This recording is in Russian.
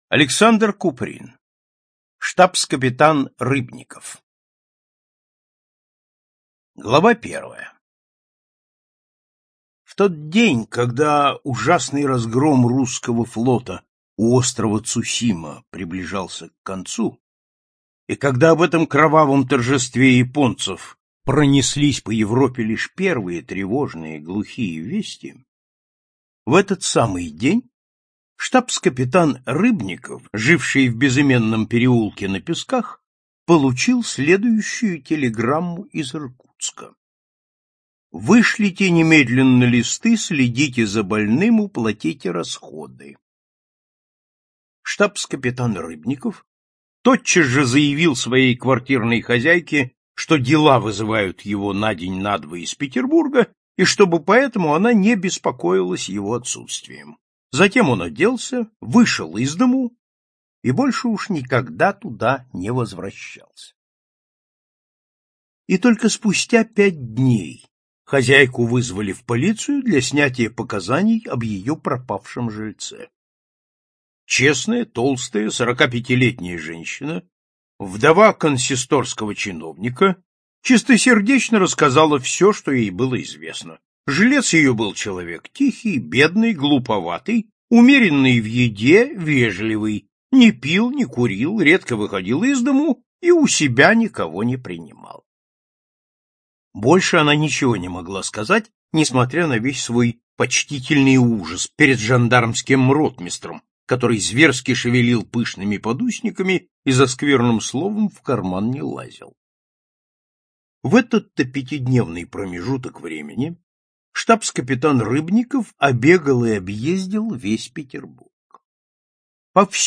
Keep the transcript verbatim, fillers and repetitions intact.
Александр Куприн. Штабс-капитан Рыбников. Глава первая. В тот день, когда ужасный разгром русского флота у острова Цусима приближался к концу, и когда об этом кровавом торжестве японцев пронеслись по Европе лишь первые тревожные глухие вести, в этот самый день штабс-капитан Рыбников, живший в безыменном переулке на Песках, получил следующую телеграмму из Иркутска. «Вышлите немедленно листы, следите за больным, уплатите расходы». Штабс-капитан Рыбников тотчас же заявил своей квартирной хозяйке, что дела вызывают его на день на два из Петербурга, и чтобы поэтому она не беспокоилась его отсутствием. Затем он оделся, вышел из дому и больше уж никогда туда не возвращался. И только спустя пять дней хозяйку вызвали в полицию для снятия показаний об ее пропавшем жильце. Честная, толстая, сорокапятилетняя женщина, вдова консисторского чиновника, чистосердечно рассказала все, что ей было известно. Жилец ее был человек тихий, бедный, глуповатый, умеренный в еде, вежливый, не пил, не курил, редко выходил из дому и у себя никого не принимал. Больше она ничего не могла сказать, несмотря на весь свой почтительный ужас перед жандармским ротмистром, который зверски шевелил пышными подусниками и за скверным словом в карман не лазил. В этот-то пятидневный промежуток времени штабс-капитан Рыбников обегал и объездил весь Петербург. Повсюду